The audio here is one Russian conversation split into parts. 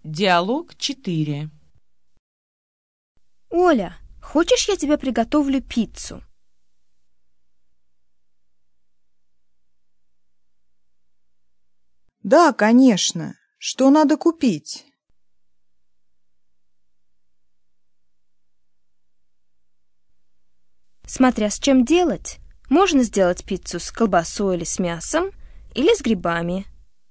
Диалог 4. Оля, хочешь, я тебе приготовлю пиццу? Да, конечно. Что надо купить? Смотря с чем делать. Можно сделать пиццу с колбасой или с мясом, или с грибами.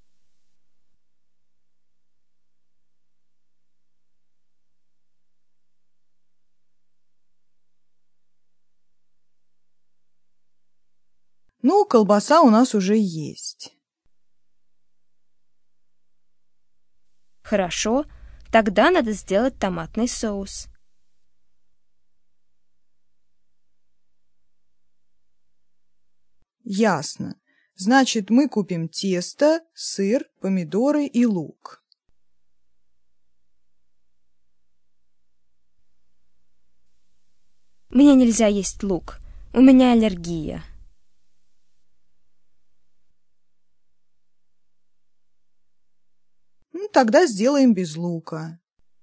Ну, колбаса у нас уже есть. Хорошо, тогда надо сделать томатный соус. Ясно. Значит, мы купим тесто, сыр, помидоры и лук. Мне нельзя есть лук. У меня аллергия. Ну, тогда сделаем без лука.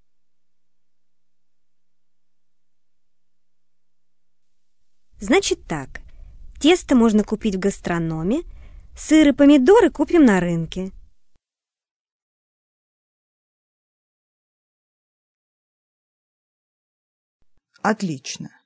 Значит так, тесто можно купить в гастрономе, сыр и помидоры купим на рынке. Отлично.